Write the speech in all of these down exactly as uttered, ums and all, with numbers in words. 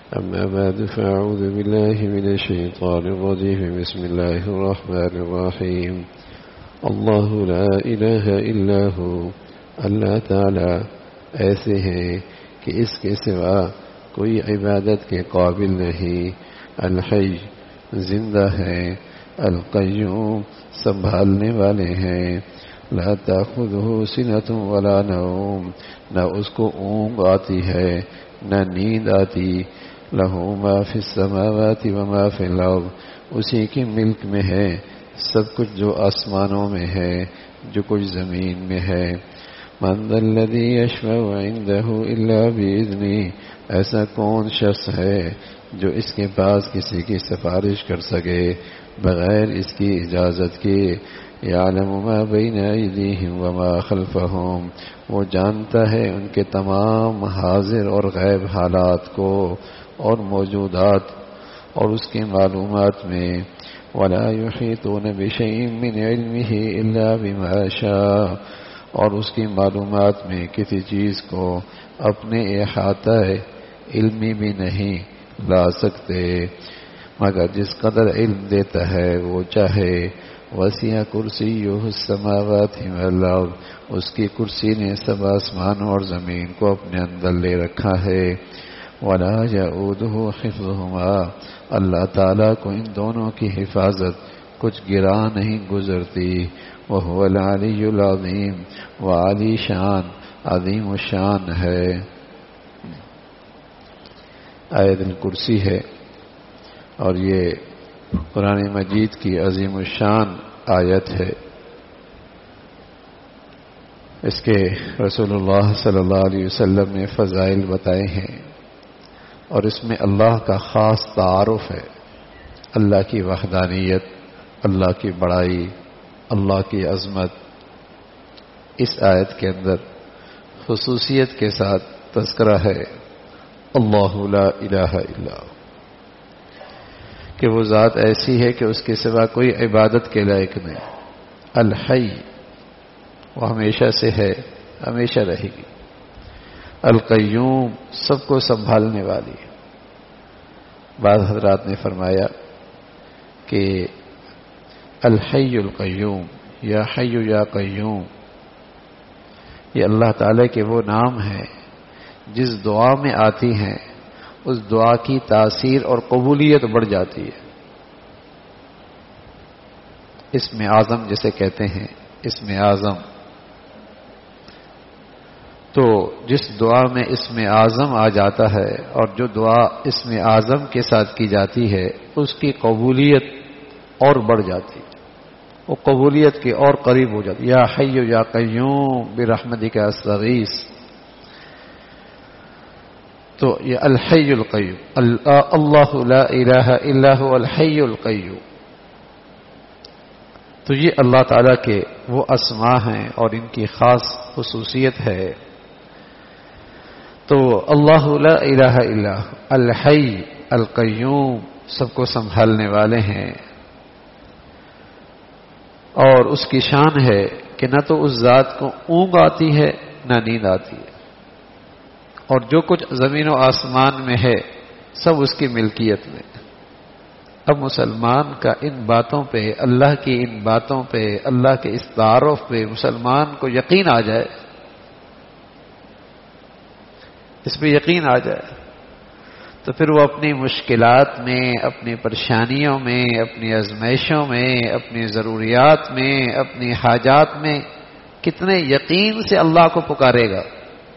أما بعد فأعوذ بالله من الشيطان الرجيم بسم الله الرحمن الرحيم اللہ لا الہ الا ہو اللہ تعالی ایسے ہیں کہ اس کے سوا کوئی عبادت کے قابل نہیں، الحی زندہ ہے، القیوم سنبھالنے والے ہیں، لا تأخذہ سنۃ ولا نوم نہ اس کو اونگ آتی ہے نہ نیند آتی، لہ ما فی السماوات وما فی الارض اسی کی ملک میں ہے سب کچھ جو آسمانوں میں ہے جو کچھ زمین میں ہے، من ذا الذی یشفع عندہ الا بإذنہ ایسا کون شخص ہے جو اس کے پاس کسی کی سفارش کر سکے بغیر اس کی اجازت کے، یعلم ما بین ایدیہم وما خلفہم وہ جانتا ہے ان کے تمام حاضر اور غیب حالات کو اور موجودات اور اس کے معلومات میں، ولا یحیطون بشیء من علمہ الا بما شاء اور اس کی معلومات میں کسی چیز کو اپنے احاطہ علمی بھی نہیں لا سکتے مگر جس قدر علم دیتا ہے وہ چاہے، وسیع کرسیہ السماوات والارض اس کی کرسی نے سب آسمانوں اور زمین کو اپنے اندر لے رکھا ہے، ولا یعودہ حفظہما اللہ تعالیٰ کو ان دونوں کی حفاظت کچھ گرا نہیں گزرتی، وہو العلی العظیم وہ علی شان عظیم الشان ہے۔ آیت الکرسی ہے اور یہ قرآن مجید کی عظیم الشان آیت ہے، اس کے رسول اللہ صلی اللہ علیہ وسلم نے فضائل بتائے ہیں اور اس میں اللہ کا خاص تعارف ہے، اللہ کی وحدانیت، اللہ کی بڑائی، اللہ کی عظمت اس آیت کے اندر خصوصیت کے ساتھ تذکرہ ہے، اللہ لا الہ الا ہو کہ وہ ذات ایسی ہے کہ اس کے سوا کوئی عبادت کے لائق نہیں، الحی وہ ہمیشہ سے ہے ہمیشہ رہے گی، القیوم سب کو سنبھالنے والی ہے۔ بعض حضرات نے فرمایا کہ الحی القیوم یا حی یا قیوم یہ اللہ تعالی کے وہ نام ہیں جس دعا میں آتی ہیں اس دعا کی تاثیر اور قبولیت بڑھ جاتی ہے۔ اسم اعظم جسے کہتے ہیں اسم اعظم، تو جس دعا میں اسم اعظم آ جاتا ہے اور جو دعا اسم اعظم کے ساتھ کی جاتی ہے اس کی قبولیت اور بڑھ جاتی ہے، وہ قبولیت کے اور قریب ہو جاتی ہے، یا حی یا قیوم برحمتک استغیث، تو یہ الحی القیوم اللہ لا الہ الا هو الحی القیوم، تو یہ اللہ تعالیٰ کے وہ اسماء ہیں اور ان کی خاص خصوصیت ہے۔ تو اللہ لا الہ الا الحی القیوم سب کو سنبھالنے والے ہیں، اور اس کی شان ہے کہ نہ تو اس ذات کو اونگ آتی ہے نہ نیند آتی ہے، اور جو کچھ زمین و آسمان میں ہے سب اس کی ملکیت میں۔ اب مسلمان کا ان باتوں پہ، اللہ کی ان باتوں پہ، اللہ کے اس تعارف پہ مسلمان کو یقین آ جائے، اس پہ یقین آ جائے تو پھر وہ اپنی مشکلات میں، اپنی پریشانیوں میں، اپنی آزمائشوں میں، اپنی ضروریات میں، اپنی حاجات میں کتنے یقین سے اللہ کو پکارے گا،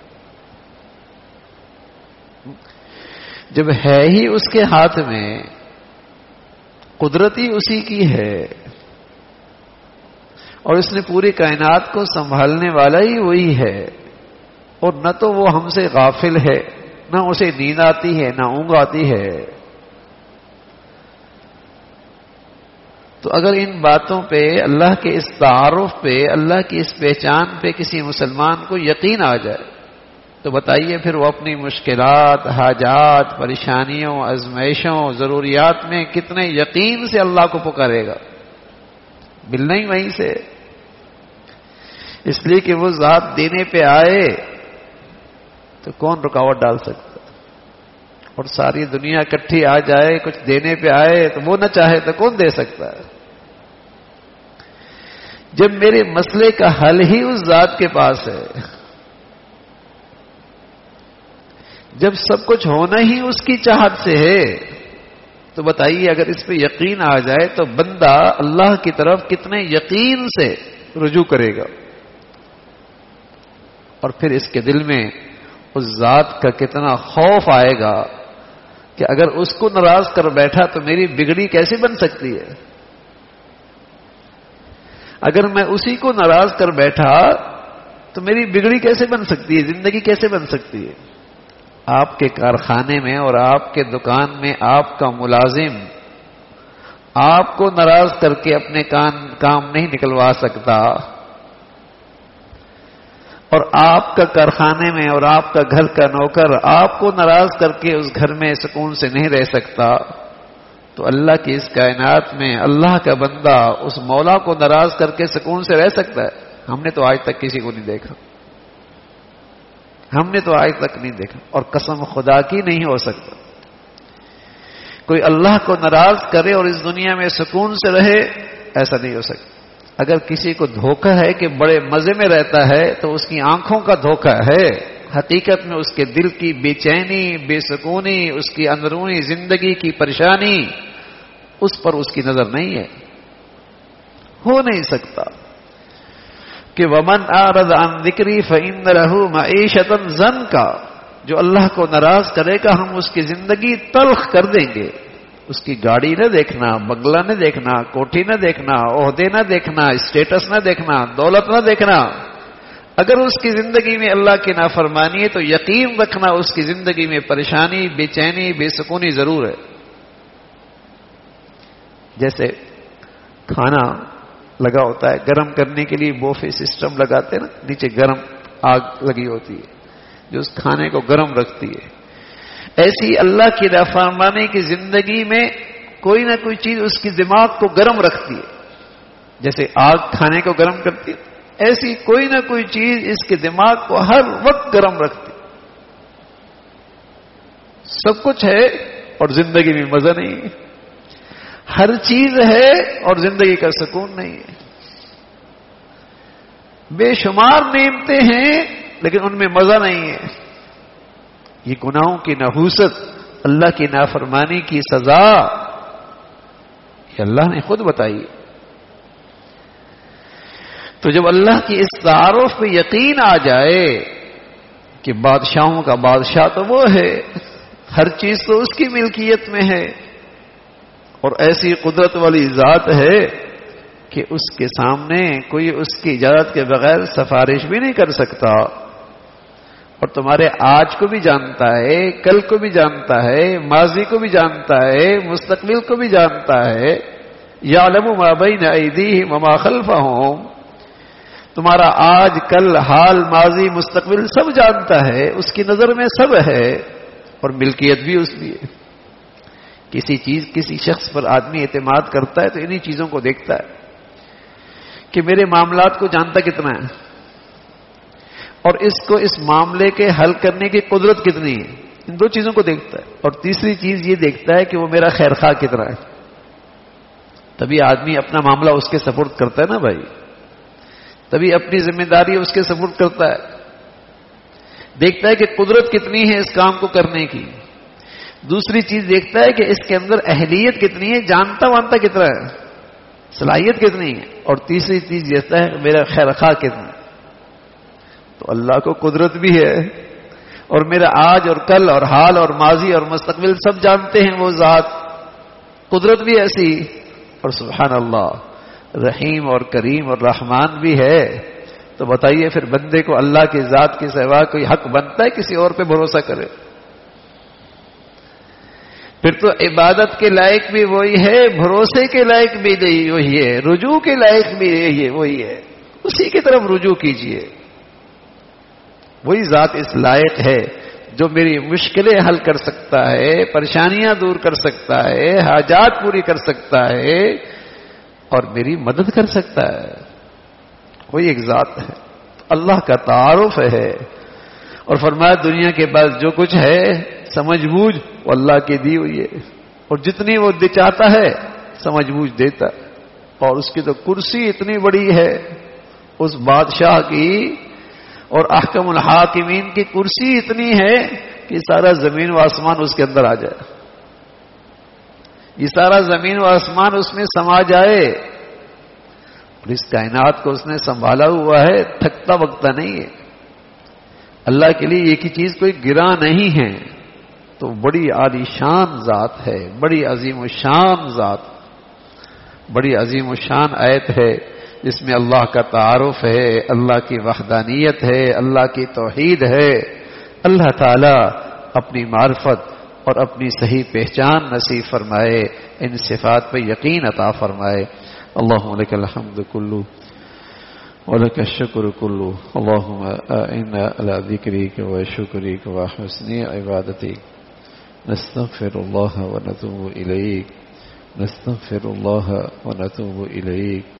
جب ہے ہی اس کے ہاتھ میں، قدرت ہی اسی کی ہے اور اس نے پوری کائنات کو سنبھالنے والا ہی وہی ہے، اور نہ تو وہ ہم سے غافل ہے، نہ اسے نیند آتی ہے نہ اونگ آتی ہے، تو اگر ان باتوں پہ، اللہ کے اس تعارف پہ، اللہ کی اس پہچان پہ کسی مسلمان کو یقین آ جائے تو بتائیے پھر وہ اپنی مشکلات، حاجات، پریشانیوں، آزمائشوں، ضروریات میں کتنے یقین سے اللہ کو پکارے گا، ملنا ہی وہیں سے، اس لیے کہ وہ ذات دینے پہ آئے تو کون رکاوٹ ڈال سکتا؟ اور ساری دنیا اکٹھی آ جائے کچھ دینے پہ آئے تو وہ نہ چاہے تو کون دے سکتا ہے؟ جب میرے مسئلے کا حل ہی اس ذات کے پاس ہے، جب سب کچھ ہونا ہی اس کی چاہت سے ہے، تو بتائیے اگر اس پہ یقین آ جائے تو بندہ اللہ کی طرف کتنے یقین سے رجوع کرے گا، اور پھر اس کے دل میں اس ذات کا کتنا خوف آئے گا کہ اگر اس کو ناراض کر بیٹھا تو میری بگڑی کیسے بن سکتی ہے؟ اگر میں اسی کو ناراض کر بیٹھا تو میری بگڑی کیسے بن سکتی ہے؟ زندگی کیسے بن سکتی ہے؟ آپ کے کارخانے میں اور آپ کے دکان میں آپ کا ملازم آپ کو ناراض کر کے اپنے کام نہیں نکلوا سکتا، اور آپ کا کارخانے میں اور آپ کا گھر کا نوکر آپ کو ناراض کر کے اس گھر میں سکون سے نہیں رہ سکتا، تو اللہ کی اس کائنات میں اللہ کا بندہ اس مولا کو ناراض کر کے سکون سے رہ سکتا ہے؟ ہم نے تو آج تک کسی کو نہیں دیکھا، ہم نے تو آج تک نہیں دیکھا، اور قسم خدا کی نہیں ہو سکتا کوئی اللہ کو ناراض کرے اور اس دنیا میں سکون سے رہے، ایسا نہیں ہو سکتا۔ اگر کسی کو دھوکہ ہے کہ بڑے مزے میں رہتا ہے تو اس کی آنکھوں کا دھوکہ ہے، حقیقت میں اس کے دل کی بے چینی، بے سکونی، اس کی اندرونی زندگی کی پریشانی اس پر اس کی نظر نہیں ہے، ہو نہیں سکتا کہ وَمَنْ أَعْرَضَ عَنْ ذِكْرِي فَإِنَّ لَهُ مَعِيشَةً ضَنْكَ، جو اللہ کو ناراض کرے گا ہم اس کی زندگی تلخ کر دیں گے۔ اس کی گاڑی نہ دیکھنا، بنگلہ نہ دیکھنا، کوٹھی نہ دیکھنا، عہدے نہ دیکھنا، اسٹیٹس نہ دیکھنا، دولت نہ دیکھنا، اگر اس کی زندگی میں اللہ کی نافرمانی ہے تو یقین رکھنا اس کی زندگی میں پریشانی، بے چینی، بے سکونی ضرور ہے۔ جیسے کھانا لگا ہوتا ہے گرم کرنے کے لیے بوفے سسٹم لگاتے ہیں نا، نیچے گرم آگ لگی ہوتی ہے جو اس کھانے کو گرم رکھتی ہے، ایسی اللہ کی نافرمانی کی زندگی میں کوئی نہ کوئی چیز اس کی دماغ کو گرم رکھتی ہے، جیسے آگ کھانے کو گرم کرتی ہے ایسی کوئی نہ کوئی چیز اس کے دماغ کو ہر وقت گرم رکھتی۔ سب کچھ ہے اور زندگی میں مزہ نہیں ہے، ہر چیز ہے اور زندگی کا سکون نہیں ہے، بے شمار نعمتیں ہیں لیکن ان میں مزہ نہیں ہے۔ یہ گناہوں کی نحوست، اللہ کی نافرمانی کی سزا، یہ اللہ نے خود بتائی۔ تو جب اللہ کی اس تعارف پہ یقین آ جائے کہ بادشاہوں کا بادشاہ تو وہ ہے، ہر چیز تو اس کی ملکیت میں ہے، اور ایسی قدرت والی ذات ہے کہ اس کے سامنے کوئی اس کی اجازت کے بغیر سفارش بھی نہیں کر سکتا، اور تمہارے آج کو بھی جانتا ہے، کل کو بھی جانتا ہے، ماضی کو بھی جانتا ہے، مستقبل کو بھی جانتا ہے۔ یعلم ما بین ایدیہم وما خلفہم، تمہارا آج کل حال ماضی مستقبل سب جانتا ہے، اس کی نظر میں سب ہے، اور ملکیت بھی اس کی ہے۔ کسی چیز کسی شخص پر آدمی اعتماد کرتا ہے تو انہی چیزوں کو دیکھتا ہے کہ میرے معاملات کو جانتا کتنا ہے، اور اس کو اس معاملے کے حل کرنے کی قدرت کتنی ہے، ان دو چیزوں کو دیکھتا ہے۔ اور تیسری چیز یہ دیکھتا ہے کہ وہ میرا خیر خواہ کتنا ہے، تبھی آدمی اپنا معاملہ اس کے سپورٹ کرتا ہے نا بھائی، تبھی اپنی ذمہ داری اس کے سپورٹ کرتا ہے، دیکھتا ہے کہ قدرت کتنی ہے اس کام کو کرنے کی۔ دوسری چیز دیکھتا ہے کہ اس کے اندر اہلیت کتنی ہے، جانتا وانتا کتنا ہے، صلاحیت کتنی ہے، اور تیسری چیز دیکھتا ہے کہ میرا خیر خواہ کتنا ہے۔ تو اللہ کو قدرت بھی ہے، اور میرا آج اور کل اور حال اور ماضی اور مستقبل سب جانتے ہیں وہ ذات، قدرت بھی ایسی، اور سبحان اللہ رحیم اور کریم اور رحمان بھی ہے۔ تو بتائیے پھر بندے کو اللہ کی ذات کے سوا کوئی حق بنتا ہے کسی اور پہ بھروسہ کرے؟ پھر تو عبادت کے لائق بھی وہی ہے، بھروسے کے لائق بھی نہیں وہی ہے، رجوع کے لائق بھی وہی ہے، اسی کی طرف رجوع کیجئے۔ وہی ذات اس لائق ہے جو میری مشکلیں حل کر سکتا ہے، پریشانیاں دور کر سکتا ہے، حاجات پوری کر سکتا ہے، اور میری مدد کر سکتا ہے۔ وہی ایک ذات ہے، اللہ کا تعارف ہے، اور فرمایا دنیا کے پاس جو کچھ ہے سمجھ بوجھ وہ اللہ کی دی ہوئی ہے، اور جتنی وہ دے چاہتا ہے سمجھ بوجھ دیتا ہے، اور اس کی تو کرسی اتنی بڑی ہے اس بادشاہ کی، اور احکم الحاکمین کی کرسی اتنی ہے کہ سارا زمین و آسمان اس کے اندر آ جائے، یہ سارا زمین و آسمان اس میں سما جائے، اور اس کائنات کو اس نے سنبھالا ہوا ہے، تھکتا وقتا نہیں ہے۔ اللہ کے لیے ایک ہی چیز کوئی گرا نہیں ہے، تو بڑی عالی شان ذات ہے، بڑی عظیم و شان ذات، بڑی عظیم و شان آیت ہے جس میں اللہ کا تعارف ہے، اللہ کی وحدانیت ہے، اللہ کی توحید ہے۔ اللہ تعالی اپنی معرفت اور اپنی صحیح پہچان نصیب فرمائے، ان صفات پہ یقین عطا فرمائے۔ اللہم لک الحمد کلو ولک الشکر کلو، اللہم اعنا علی ذکرک و شکرک و حسن عبادتک، نستغفر اللہ و نتوب الیک، نستغفر اللہ و نتوب الیک۔